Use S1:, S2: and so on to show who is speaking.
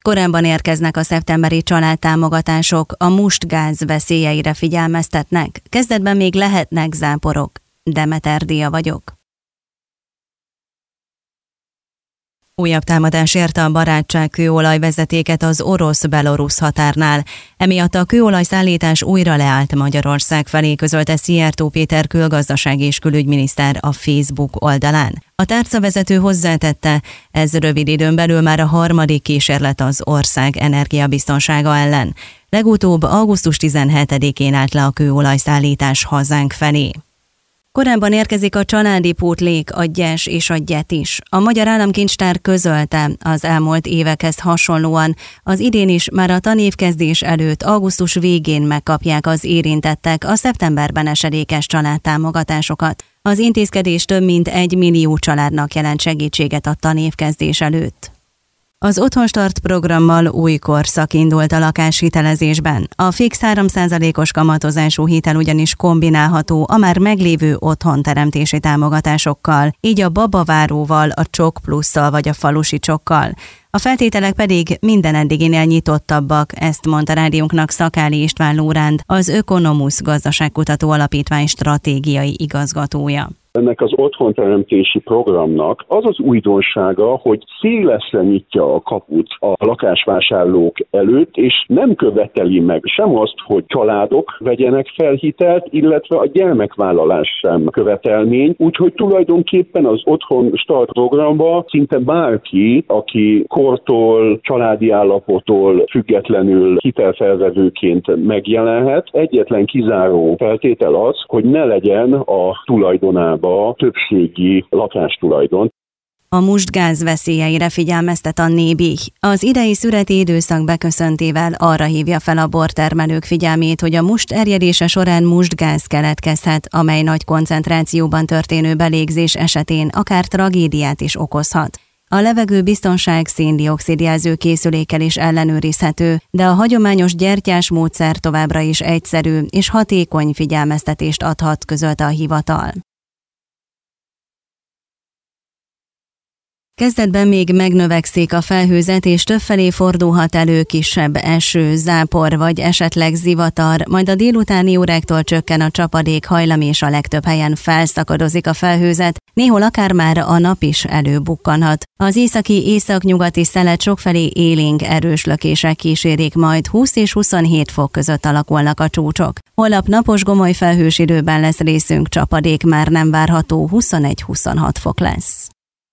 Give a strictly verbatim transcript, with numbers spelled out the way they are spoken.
S1: Korábban érkeznek a szeptemberi családtámogatások, a mustgáz veszélyeire figyelmeztetnek. Kezdetben még lehetnek záporok. Demeter Dia vagyok. Újabb támadás érte a Barátság kőolajvezetéket az orosz-belorusz határnál. Emiatt a kőolajszállítás újra leállt Magyarország felé, közölte Szijjártó Péter külgazdasági és külügyminiszter a Facebook oldalán. A tárcavezető hozzátette, ez rövid időn belül már a harmadik kísérlet az ország energiabiztonsága ellen. Legutóbb augusztus tizenhetedikén állt le a kőolajszállítás hazánk felé. Korábban érkezik a családi pótlék, a gyes és a gyet is. A Magyar Államkincstár közölte, az elmúlt évekhez hasonlóan az idén is már a tanévkezdés előtt augusztus végén megkapják az érintettek a szeptemberben esedékes családtámogatásokat. Az intézkedés több mint egy millió családnak jelent segítséget a tanévkezdés előtt. Az Otthonstart programmal új korszak indult a lakáshitelezésben. A fix három százalékos kamatozású hitel ugyanis kombinálható a már meglévő otthonteremtési támogatásokkal, így a babaváróval, a Csok Plusszal vagy a falusi csokkal. A feltételek pedig minden eddiginél nyitottabbak, ezt mondta rádiónknak Szakáli István Lóránd, az Ökonomusz Gazdaságkutató Alapítvány stratégiai igazgatója.
S2: Ennek az otthonteremtési programnak az az újdonsága, hogy szélesre nyitja a kaput a lakásvásárlók előtt, és nem követeli meg sem azt, hogy családok vegyenek fel hitelt, illetve a gyermekvállalás sem követelmény. Úgyhogy tulajdonképpen az Otthon Start programba szinte bárki, aki kortól, családi állapottól függetlenül hitelfelvevőként megjelenhet. Egyetlen kizáró feltétel az, hogy ne legyen a tulajdonában a többségi lakástulajdon.
S1: A mustgáz veszélyeire figyelmeztet a Nébih. Az idei szüreti időszak beköszöntével arra hívja fel a bortermelők figyelmét, hogy a must erjedése során mustgáz keletkezhet, amely nagy koncentrációban történő belégzés esetén akár tragédiát is okozhat. A levegő biztonság szén-dioxid jelző készülékkel is ellenőrizhető, de a hagyományos gyertyás módszer továbbra is egyszerű és hatékony figyelmeztetést adhat, közölte a hivatal. Kezdetben még megnövekszik a felhőzet, és többfelé fordulhat elő kisebb eső, zápor vagy esetleg zivatar, majd a délutáni óráktól csökken a csapadék hajlam, és a legtöbb helyen felszakadozik a felhőzet, néhol akár már a nap is előbukkanhat. Az északi északnyugati szelet sokfelé élénk erős lökések kísérik, majd húsz és huszonhét fok között alakulnak a csúcsok. Holnap napos gomoly felhős időben lesz részünk, csapadék már nem várható, huszonegy-huszonhat fok lesz.